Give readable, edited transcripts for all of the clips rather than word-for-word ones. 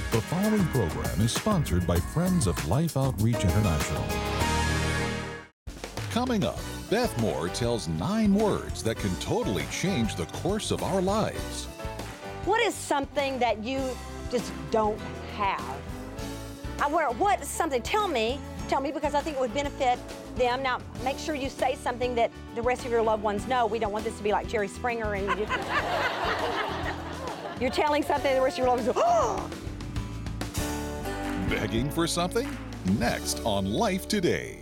The following program is sponsored by Friends of Life Outreach International. Coming up, Beth Moore tells 9 words that can totally change the course of our lives. What is something that you just don't have? What is something? Tell me, because I think it would benefit them. Now, make sure you say something that the rest of your loved ones know. We don't want this to be like Jerry Springer and you're telling something the rest of your loved ones go, oh! Begging for something? Next on Life Today.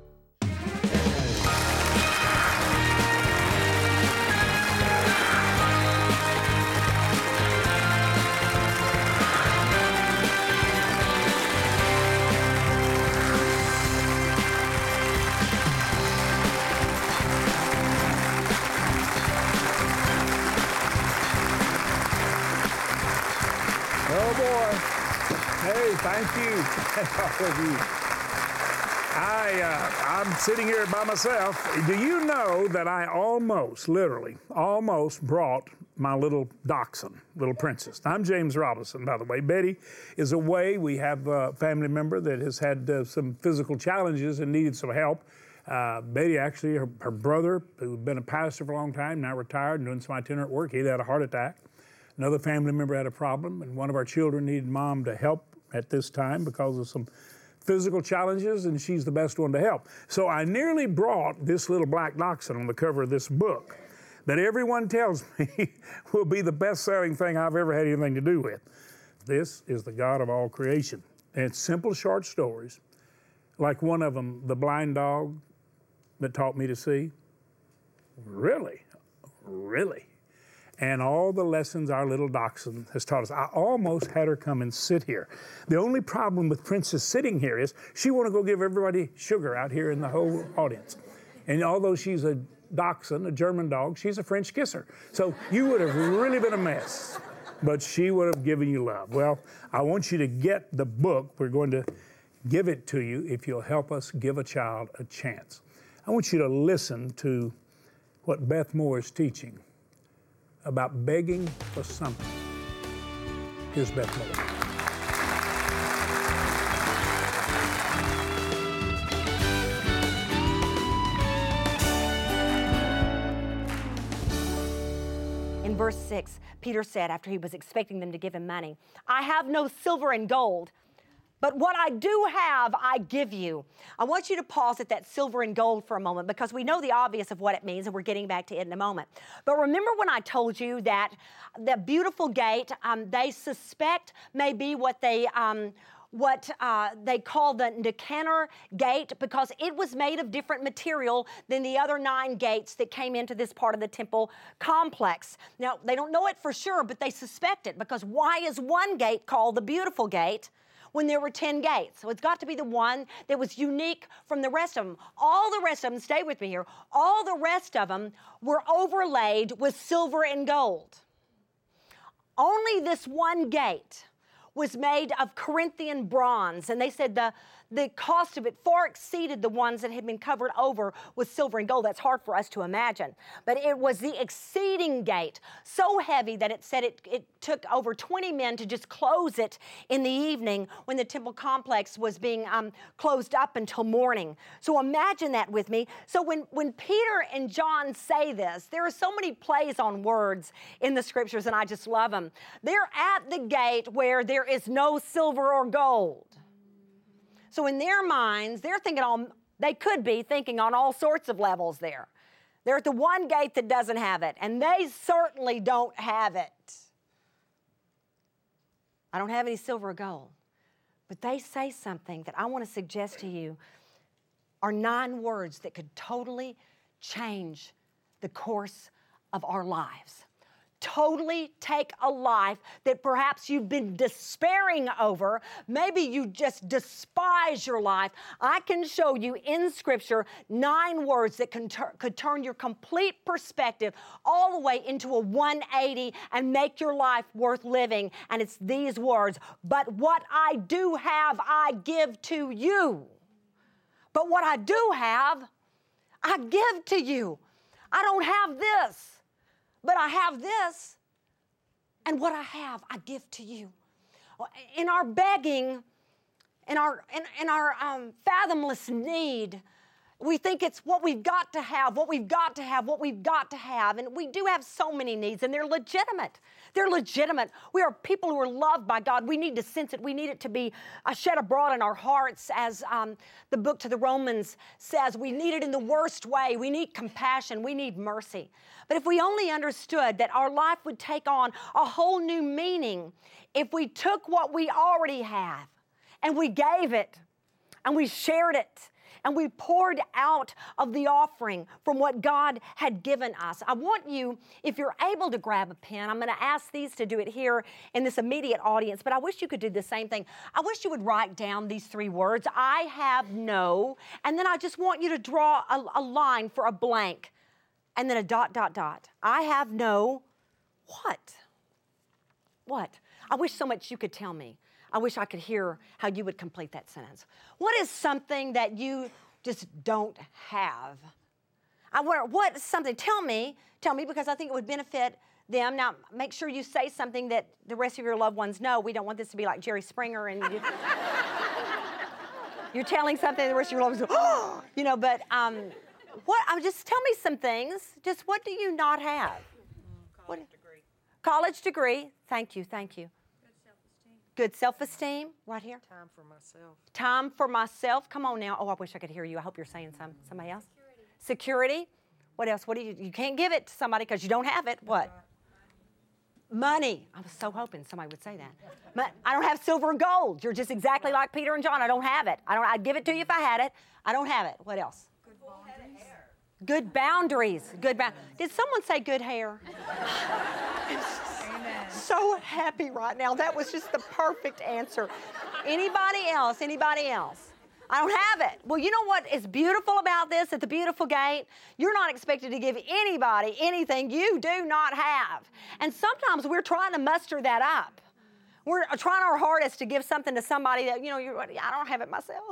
Oh boy. Hey, thank you. All of you. I'm sitting here by myself. Do you know that I literally almost brought my little dachshund, little princess. I'm James Robinson, by the way. Betty is away. We have a family member that has had some physical challenges and needed some help. Betty, actually, her brother, who'd been a pastor for a long time, now retired and doing some itinerant work, he had a heart attack. Another family member had a problem, and one of our children needed mom to help at this time because of some physical challenges, and she's the best one to help. So I nearly brought this little black dachshund on the cover of this book that everyone tells me will be the best-selling thing I've ever had anything to do with. This is the God of all creation. And it's simple, short stories, like one of them, The Blind Dog That Taught Me to See. Really? And all the lessons our little dachshund has taught us. I almost had her come and sit here. The only problem with Princess sitting here is she want to go give everybody sugar out here in the whole audience. And although she's a dachshund, a German dog, she's a French kisser. So you would have really been a mess, but she would have given you love. Well, I want you to get the book. We're going to give it to you if you'll help us give a child a chance. I want you to listen to what Beth Moore is teaching about begging for something. Here's Beth Moore. In verse 6, Peter said, after he was expecting them to give him money, I have no silver and gold, but what I do have, I give you. I want you to pause at that silver and gold for a moment because we know the obvious of what it means, and we're getting back to it in a moment. But remember when I told you that the beautiful gate, they suspect may be what they call the Nicanor gate because it was made of different material than the other 9 gates that came into this part of the temple complex. Now, they don't know it for sure, but they suspect it because why is one gate called the beautiful gate when there were 10 gates? So it's got to be the one that was unique from the rest of them. All the rest of them, stay with me here, all the rest of them were overlaid with silver and gold. Only this one gate was made of Corinthian bronze, and they said the cost of it far exceeded the ones that had been covered over with silver and gold. That's hard for us to imagine. But it was the exceeding gate, so heavy that it said it took over 20 men to just close it in the evening when the temple complex was being closed up until morning. So imagine that with me. So when Peter and John say this, there are so many plays on words in the scriptures, and I just love them. They're at the gate where there is no silver or gold. So in their minds, they could be thinking on all sorts of levels there. They're at the one gate that doesn't have it, and they certainly don't have it. I don't have any silver or gold. But they say something that I want to suggest to you are 9 words that could totally change the course of our lives. Totally take a life that perhaps you've been despairing over. Maybe you just despise your life. I can show you in Scripture 9 words that could turn your complete perspective all the way into a 180 and make your life worth living. And it's these words, but what I do have, I give to you. But what I do have, I give to you. I don't have this. But I have this, and what I have, I give to you. in our begging, in our fathomless need, we think it's what we've got to have, what we've got to have, what we've got to have. And we do have so many needs, and they're legitimate. They're legitimate. We are people who are loved by God. We need to sense it. We need it to be shed abroad in our hearts, as the book to the Romans says. We need it in the worst way. We need compassion. We need mercy. But if we only understood that our life would take on a whole new meaning if we took what we already have and we gave it and we shared it, and we poured out of the offering from what God had given us. I want you, if you're able to grab a pen, I'm going to ask these to do it here in this immediate audience, but I wish you could do the same thing. I wish you would write down these 3 words, I have no, and then I just want you to draw a line for a blank, and then a ... I have no what? What? I wish so much you could tell me. I wish I could hear how you would complete that sentence. What is something that you just don't have? I wonder, what is something? Tell me, because I think it would benefit them. Now, make sure you say something that the rest of your loved ones know. We don't want this to be like Jerry Springer and you're telling something the rest of your loved ones go, oh, but just tell me some things. Just what do you not have? College degree. College degree. Thank you. Good self-esteem, right here. Time for myself. Time for myself. Come on now. Oh, I wish I could hear you. I hope you're saying somebody else. Security. What else? What do you can't give it to somebody because you don't have it. What? Money. I was so hoping somebody would say that. But I don't have silver and gold. You're just exactly like Peter and John. I don't have it. I'd give it to you if I had it. I don't have it. What else? Good boundaries. Did someone say good hair? So happy right now. That was just the perfect answer. Anybody else? I don't have it. Well, you know what is beautiful about this at the beautiful gate? You're not expected to give anybody anything you do not have. And sometimes we're trying to muster that up. We're trying our hardest to give something to somebody that, I don't have it myself.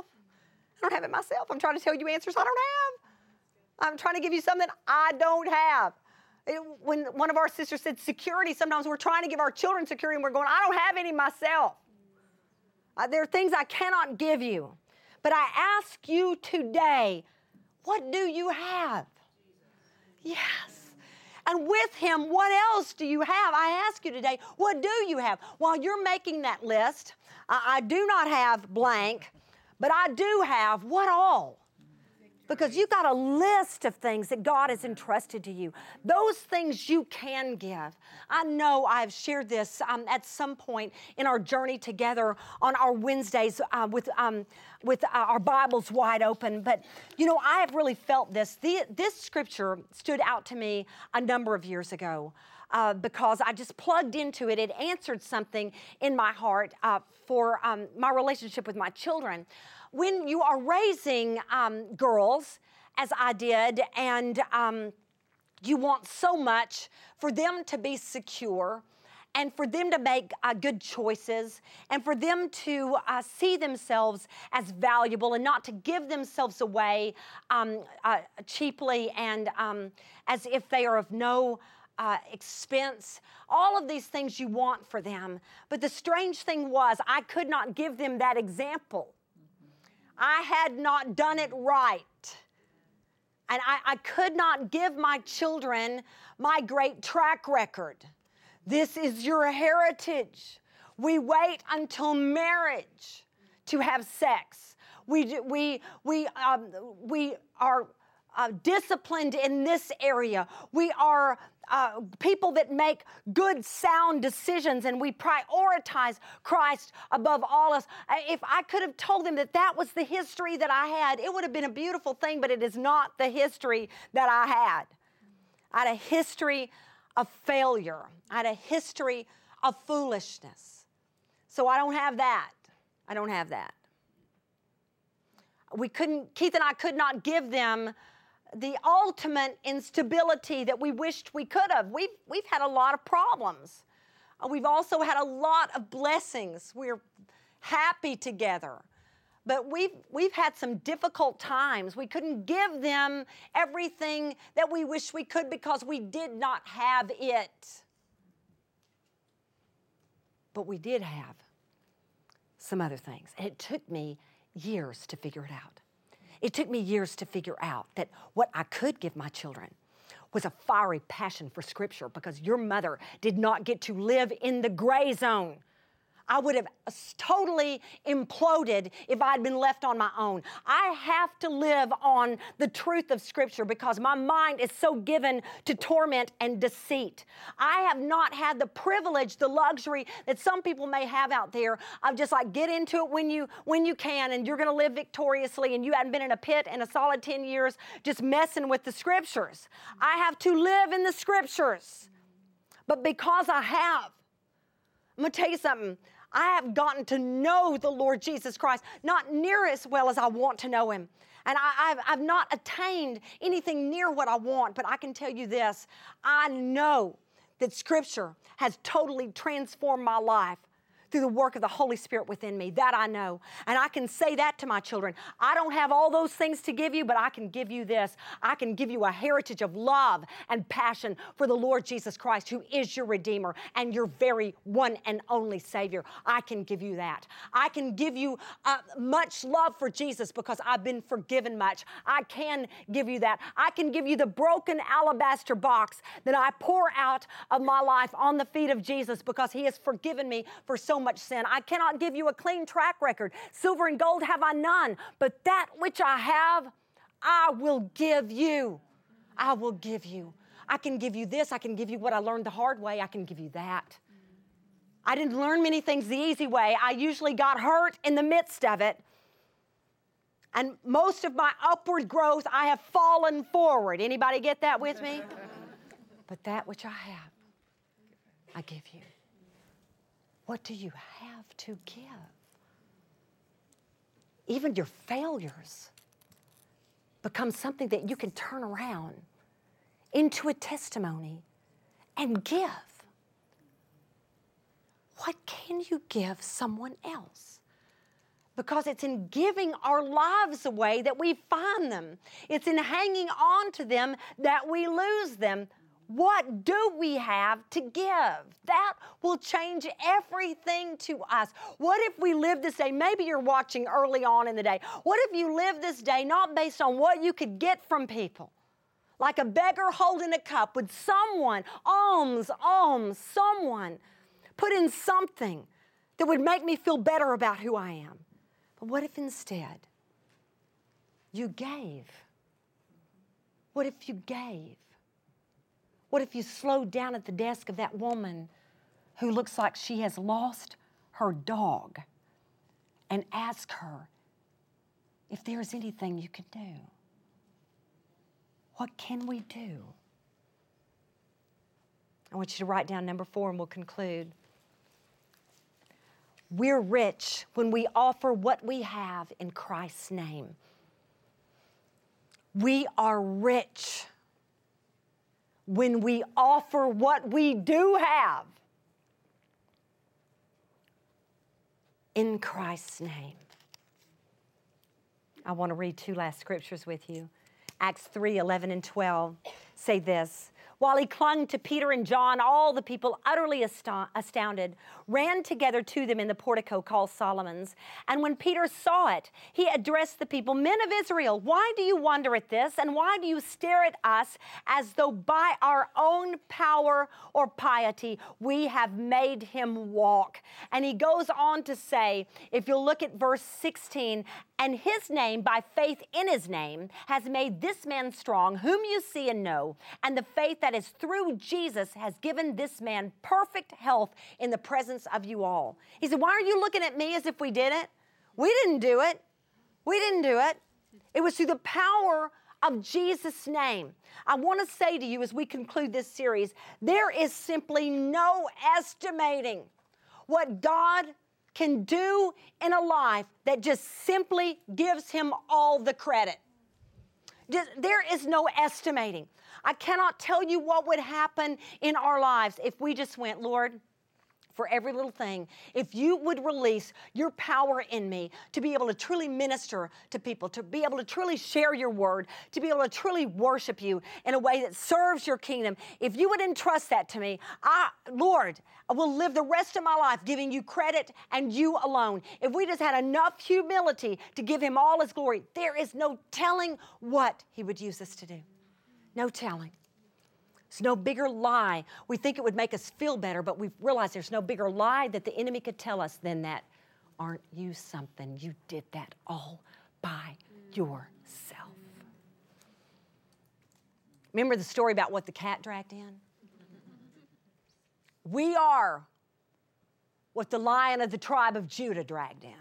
I'm trying to tell you answers I don't have. I'm trying to give you something I don't have. When one of our sisters said security, sometimes we're trying to give our children security and we're going, I don't have any myself. There are things I cannot give you. But I ask you today, what do you have? Yes. And with him, what else do you have? I ask you today, what do you have? While you're making that list, I do not have blank, but I do have what all? Because you've got a list of things that God has entrusted to you. Those things you can give. I know I've shared this at some point in our journey together on our Wednesdays with our Bibles wide open. But, I have really felt this. This scripture stood out to me a number of years ago because I just plugged into it. It answered something in my heart for my relationship with my children. When you are raising girls, as I did, and you want so much for them to be secure and for them to make good choices and for them to see themselves as valuable and not to give themselves away cheaply and as if they are of no expense, all of these things you want for them. But the strange thing was I could not give them that example. I had not done it right. And I could not give my children my great track record. This is your heritage. We wait until marriage to have sex. We are disciplined in this area. We are people that make good, sound decisions, and we prioritize Christ above all else. If I could have told them that was the history that I had, it would have been a beautiful thing, but it is not the history that I had. I had a history of failure. I had a history of foolishness. So I don't have that. Keith and I could not give them the ultimate instability that we wished we could have. We've had a lot of problems. We've also had a lot of blessings. We're happy together. But we've had some difficult times. We couldn't give them everything that we wish we could because we did not have it. But we did have some other things. And it took me years to figure it out. It took me years to figure out that what I could give my children was a fiery passion for Scripture, because your mother did not get to live in the gray zone. I would have totally imploded if I'd been left on my own. I have to live on the truth of Scripture because my mind is so given to torment and deceit. I have not had the privilege, the luxury that some people may have out there of just like get into it when you can, and you're going to live victoriously, and you hadn't been in a pit in a solid 10 years just messing with the Scriptures. I have to live in the Scriptures. But because I have, I'm going to tell you something. I have gotten to know the Lord Jesus Christ, not near as well as I want to know Him. And I've not attained anything near what I want, but I can tell you this. I know that Scripture has totally transformed my life through the work of the Holy Spirit within me. That I know. And I can say that to my children. I don't have all those things to give you, but I can give you this. I can give you a heritage of love and passion for the Lord Jesus Christ, who is your Redeemer and your very one and only Savior. I can give you that. I can give you much love for Jesus because I've been forgiven much. I can give you that. I can give you the broken alabaster box that I pour out of my life on the feet of Jesus because He has forgiven me for so much sin. I cannot give you a clean track record. Silver and gold have I none, but that which I have, I will give you. I will give you. I can give you this. I can give you what I learned the hard way. I can give you that. I didn't learn many things the easy way. I usually got hurt in the midst of it. And most of my upward growth, I have fallen forward. Anybody get that with me? But that which I have, I give you. What do you have to give? Even your failures become something that you can turn around into a testimony and give. What can you give someone else? Because it's in giving our lives away that we find them. It's in hanging on to them that we lose them. What do we have to give? That will change everything to us. What if we live this day? Maybe you're watching early on in the day. What if you live this day not based on what you could get from people? Like a beggar holding a cup. Would someone, alms, someone put in something that would make me feel better about who I am? But what if instead you gave? What if you gave? What if you slowed down at the desk of that woman who looks like she has lost her dog and ask her if there is anything you could do? What can we do? I want you to write down number 4 and we'll conclude. We're rich when we offer what we have in Christ's name. We are rich when we offer what we do have in Christ's name. I want to read 2 last scriptures with you. Acts 3:11 and 12 say this. While he clung to Peter and John, all the people, utterly astounded, ran together to them in the portico called Solomon's. And when Peter saw it, he addressed the people, "Men of Israel, why do you wonder at this? And why do you stare at us as though by our own power or piety we have made him walk?" And he goes on to say, if you'll look at verse 16, "And his name, by faith in his name, has made this man strong, whom you see and know. And the faith that is through Jesus has given this man perfect health in the presence of you all." He said, why are you looking at me as if we did it? We didn't do it. We didn't do it. It was through the power of Jesus' name. I want to say to you as we conclude this series, there is simply no estimating what God can do in a life that just simply gives him all the credit. There is no estimating. I cannot tell you what would happen in our lives if we just went, Lord, for every little thing, if you would release your power in me to be able to truly minister to people, to be able to truly share your word, to be able to truly worship you in a way that serves your kingdom, if you would entrust that to me, Lord, I will live the rest of my life giving you credit and you alone. If we just had enough humility to give him all his glory, there is no telling what he would use us to do. No telling. There's no bigger lie. We think it would make us feel better, but we've realized there's no bigger lie that the enemy could tell us than that. Aren't you something? You did that all by yourself. Remember the story about what the cat dragged in? We are what the Lion of the tribe of Judah dragged in.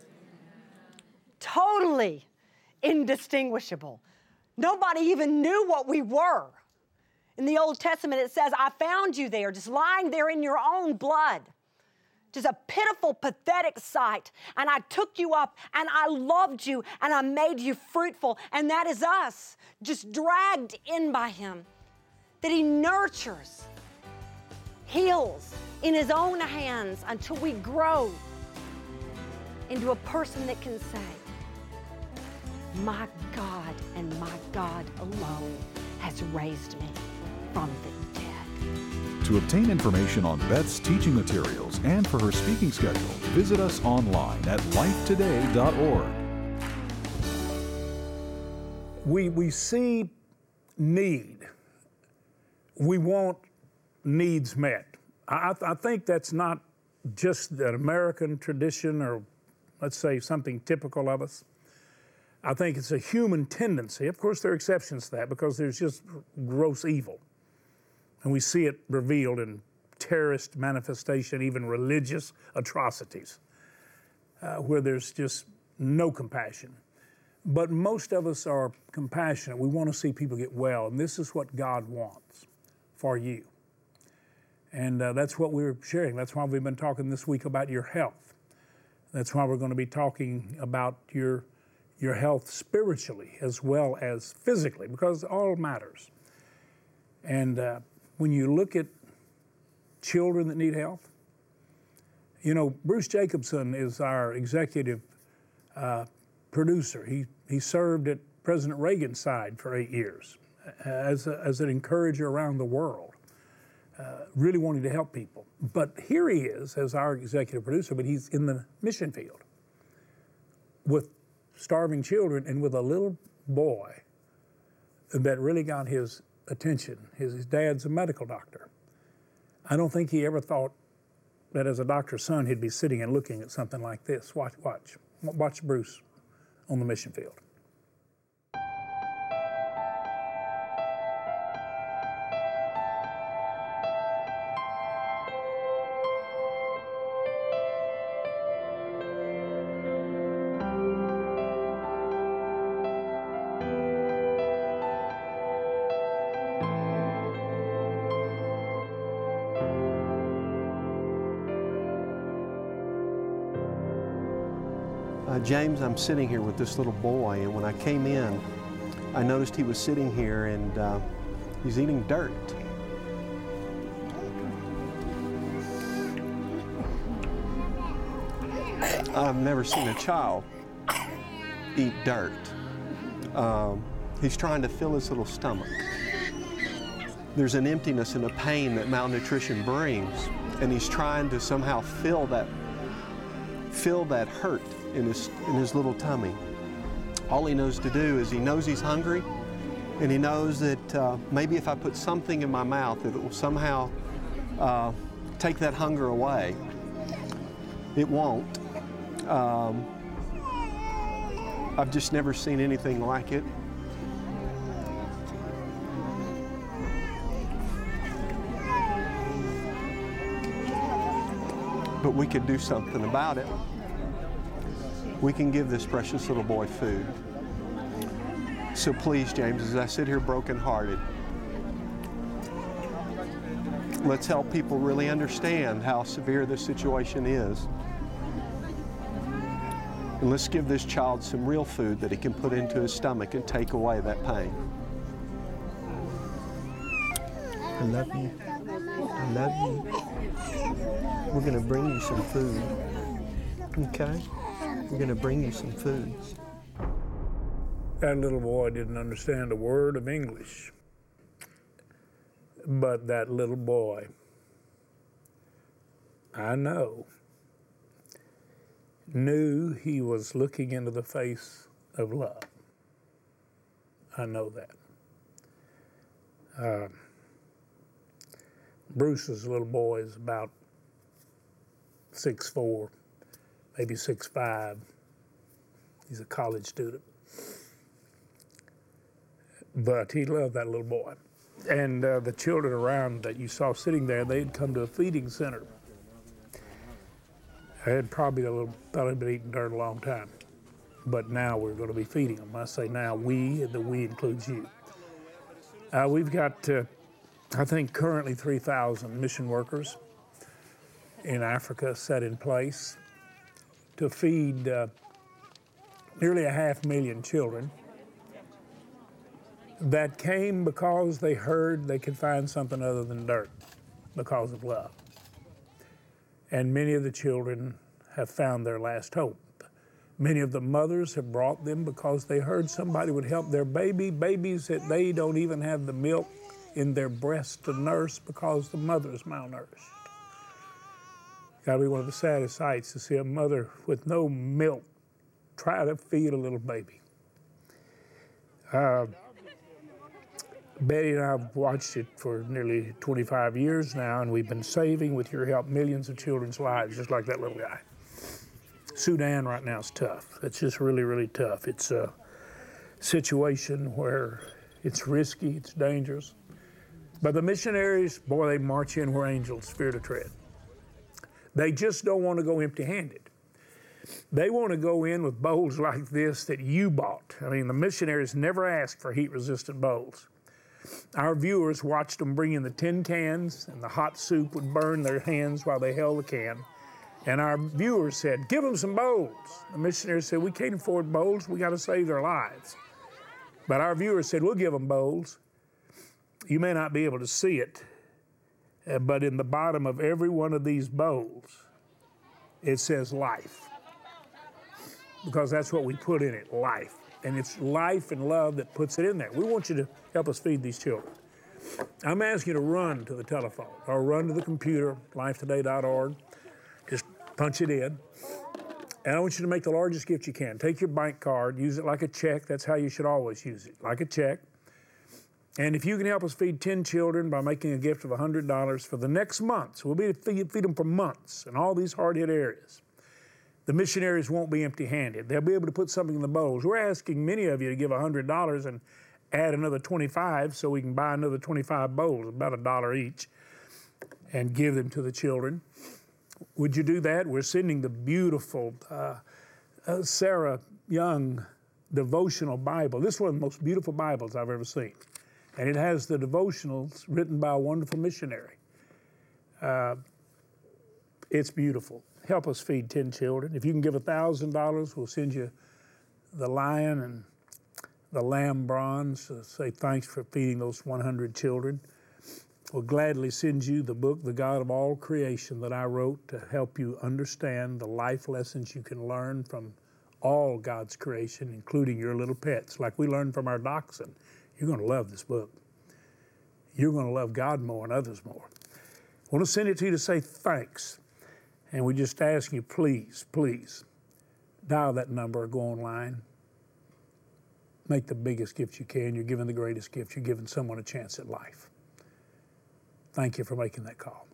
Totally indistinguishable. Nobody even knew what we were. In the Old Testament, it says, I found you there, just lying there in your own blood. Just a pitiful, pathetic sight. And I took you up, and I loved you, and I made you fruitful. And that is us, just dragged in by him. That he nurtures, heals in his own hands until we grow into a person that can say, my God and my God alone has raised me from the dead. To obtain information on Beth's teaching materials and for her speaking schedule, visit us online at lifetoday.org. We see need. We want needs met. I think that's not just an American tradition or, let's say, something typical of us. I think it's a human tendency. Of course, there are exceptions to that because there's just gross evil. And we see it revealed in terrorist manifestation, even religious atrocities, where there's just no compassion. But most of us are compassionate. We want to see people get well, and this is what God wants for you. And that's what we're sharing. That's why we've been talking this week about your health. That's why we're going to be talking about your health spiritually as well as physically, because it all matters. And when you look at children that need health, you know, Bruce Jacobson is our executive producer. He served at President Reagan's side for 8 years as an encourager around the world, really wanting to help people. But here he is as our executive producer, but he's in the mission field with starving children and with a little boy that really got his attention. His dad's a medical doctor. I don't think he ever thought that as a doctor's son he'd be sitting and looking at something like this. Watch Bruce on the mission field. James, I'm sitting here with this little boy, and when I came in, I noticed he was sitting here and he's eating dirt. I've never seen a child eat dirt. He's trying to fill his little stomach. There's an emptiness and a pain that malnutrition brings, and he's trying to somehow fill that hurt in his little tummy. All he knows to do is he knows he's hungry, and he knows that maybe if I put something in my mouth, it will somehow take that hunger away. It won't. I've just never seen anything like it. But we could do something about it. We can give this precious little boy food. So please, James, as I sit here brokenhearted, let's help people really understand how severe this situation is. And let's give this child some real food that he can put into his stomach and take away that pain. I love you. I love you. We're going to bring you some food. Okay? We're going to bring you some food. That little boy didn't understand a word of English. But that little boy, I know, knew he was looking into the face of love. I know that. Bruce's little boy is about 6'4", maybe 6'5". He's a college student. But he loved that little boy. And the children around that you saw sitting there, they'd come to a feeding center. I had probably been eating dirt a long time. But now we're going to be feeding them. I say now we, and the we includes you. We've got, I think, currently 3,000 mission workers in Africa set in place to feed nearly 500,000 children that came because they heard they could find something other than dirt because of love. And many of the children have found their last hope. Many of the mothers have brought them because they heard somebody would help their babies that they don't even have the milk in their breast to nurse because the mother's malnourished. Gotta be one of the saddest sights to see a mother with no milk try to feed a little baby. Betty and I have watched it for nearly 25 years now, and we've been saving, with your help, millions of children's lives, just like that little guy. Sudan right now is tough. It's just really, really tough. It's a situation where it's risky, it's dangerous. But the missionaries, boy, they march in where angels fear to tread. They just don't want to go empty-handed. They want to go in with bowls like this that you bought. I mean, the missionaries never asked for heat-resistant bowls. Our viewers watched them bring in the tin cans, and the hot soup would burn their hands while they held the can. And our viewers said, give them some bowls. The missionaries said, we can't afford bowls, we got to save their lives. But our viewers said, we'll give them bowls. You may not be able to see it, but in the bottom of every one of these bowls, it says life. Because that's what we put in it, life. And it's life and love that puts it in there. We want you to help us feed these children. I'm asking you to run to the telephone or run to the computer, lifetoday.org. Just punch it in. And I want you to make the largest gift you can. Take your bank card, use it like a check. That's how you should always use it, like a check. And if you can help us feed 10 children by making a gift of $100 for the next months, we'll be able to feed them for months in all these hard-hit areas. The missionaries won't be empty-handed. They'll be able to put something in the bowls. We're asking many of you to give $100 and add another 25 so we can buy another 25 bowls, about $1 each, and give them to the children. Would you do that? We're sending the beautiful Sarah Young devotional Bible. This is one of the most beautiful Bibles I've ever seen. And it has the devotionals written by a wonderful missionary. It's beautiful. Help us feed 10 children. If you can give $1,000, we'll send you the lion and the lamb bronze to say thanks for feeding those 100 children. We'll gladly send you the book, The God of All Creation, that I wrote to help you understand the life lessons you can learn from all God's creation, including your little pets, like we learned from our dachshund. You're going to love this book. You're going to love God more and others more. I want to send it to you to say thanks. And we just ask you, please, please, dial that number or go online. Make the biggest gift you can. You're giving the greatest gift. You're giving someone a chance at life. Thank you for making that call.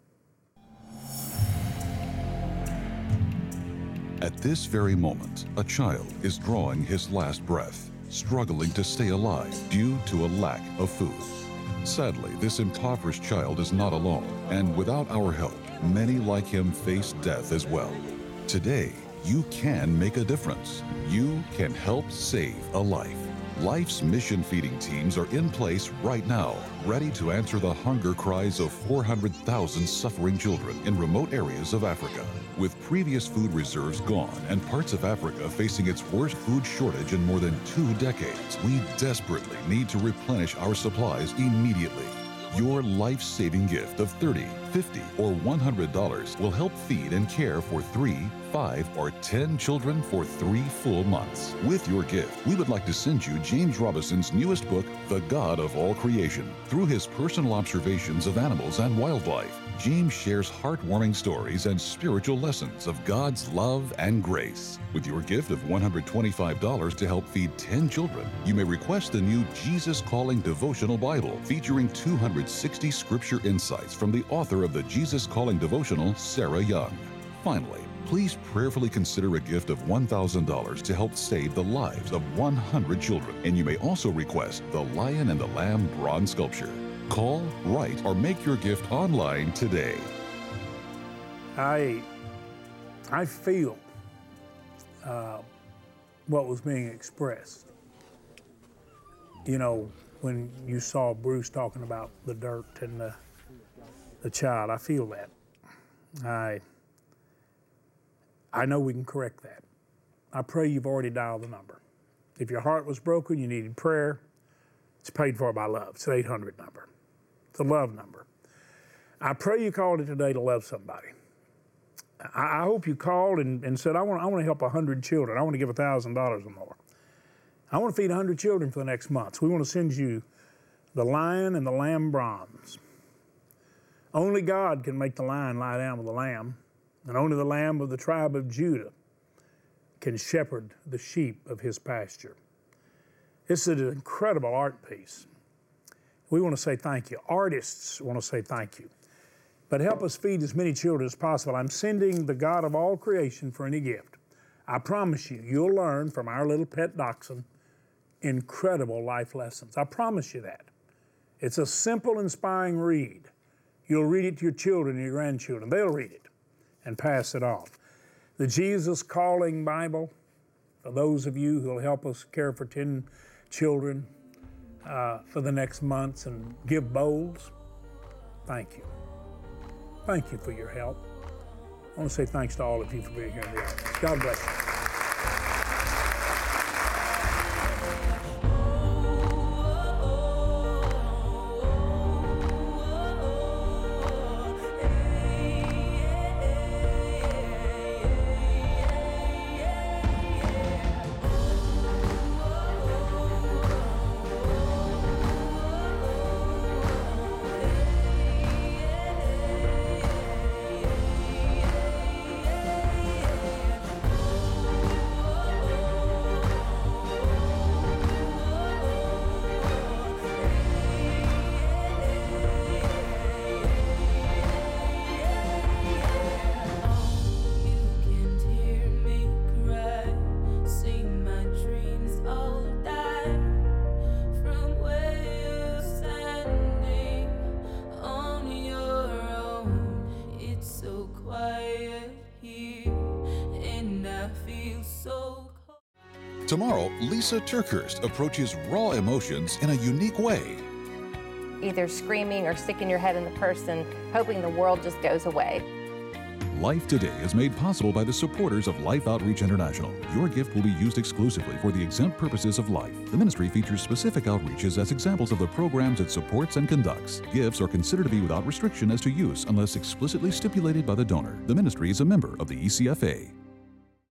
At this very moment, a child is drawing his last breath, struggling to stay alive due to a lack of food. Sadly, this impoverished child is not alone, and without our help, many like him face death as well. Today, you can make a difference. You can help save a life. Life's mission feeding teams are in place right now, ready to answer the hunger cries of 400,000 suffering children in remote areas of Africa. With previous food reserves gone and parts of Africa facing its worst food shortage in more than 2 decades, we desperately need to replenish our supplies immediately. Your life-saving gift of $30, $50 or $100 will help feed and care for 3, 5, or 10 children for 3 full months. With your gift, we would like to send you James Robinson's newest book, The God of All Creation. Through his personal observations of animals and wildlife, James shares heartwarming stories and spiritual lessons of God's love and grace. With your gift of $125 to help feed 10 children, you may request the new Jesus Calling Devotional Bible featuring 260 scripture insights from the author of the Jesus Calling Devotional, Sarah Young. Finally, please prayerfully consider a gift of $1,000 to help save the lives of 100 children. And you may also request the Lion and the Lamb bronze sculpture. Call, write, or make your gift online today. I feel what was being expressed. You know, when you saw Bruce talking about the dirt and the child, I feel that. I know we can correct that. I pray you've already dialed the number. If your heart was broken, you needed prayer, it's paid for by love. It's an 800 number. It's a love number. I pray you called it today to love somebody. I hope you called and said, I want to help 100 children. I want to give $1,000 or more. I want to feed 100 children for the next month. We want to send you the Lion and the Lamb bronze. Only God can make the lion lie down with the lamb, and only the Lamb of the tribe of Judah can shepherd the sheep of his pasture. This is an incredible art piece. We want to say thank you. Artists want to say thank you. But help us feed as many children as possible. I'm sending the God of all creation for any gift. I promise you, you'll learn from our little pet dachshund incredible life lessons. I promise you that. It's a simple, inspiring read. You'll read it to your children and your grandchildren. They'll read it and pass it on. The Jesus Calling Bible, for those of you who will help us care for 10 children for the next months and give bowls, thank you. Thank you for your help. I want to say thanks to all of you for being here in the audience. God bless you. Tomorrow, Lisa Turkhurst approaches raw emotions in a unique way. Either screaming or sticking your head in the person, hoping the world just goes away. Life Today is made possible by the supporters of Life Outreach International. Your gift will be used exclusively for the exempt purposes of life. The ministry features specific outreaches as examples of the programs it supports and conducts. Gifts are considered to be without restriction as to use unless explicitly stipulated by the donor. The ministry is a member of the ECFA.